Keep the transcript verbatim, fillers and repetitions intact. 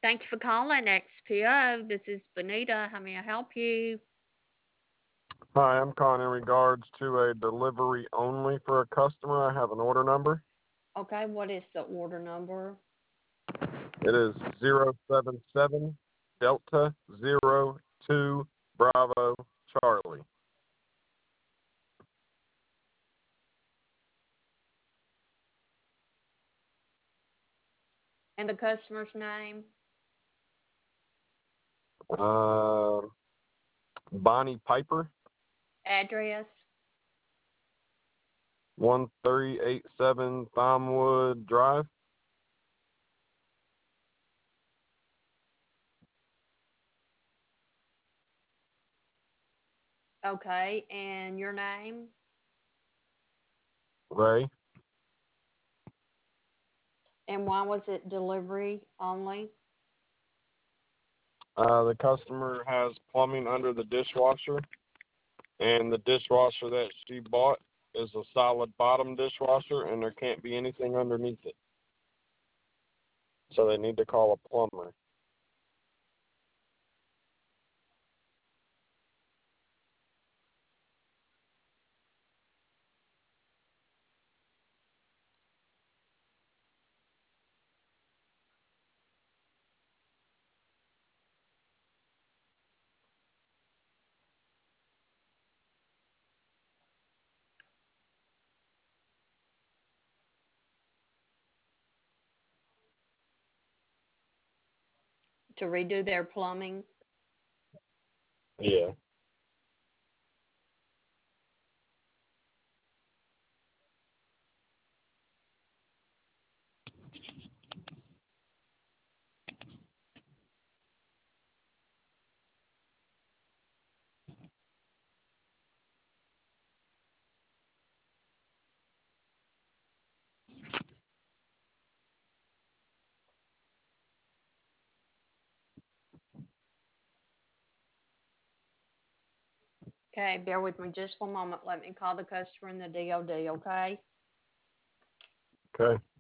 Thank you for calling X P O. This is Benita. How may I help you? Hi, I'm calling in regards to a delivery only for a customer. I have an order number. Okay, what is the order number? It is zero seven seven Delta zero two Bravo Charlie. And the customer's name? Uh, Bonnie Piper, Address? one three eight seven Thimewood Drive. Okay, and your name? Ray. And why was it delivery only? Uh, the customer has plumbing under the dishwasher, and the dishwasher that she bought is a solid bottom dishwasher, and there can't be anything underneath it. So they need to call a plumber. To redo their plumbing? Yeah. Okay, bear with me just one moment. Let me call the customer in the D O D, okay? Okay.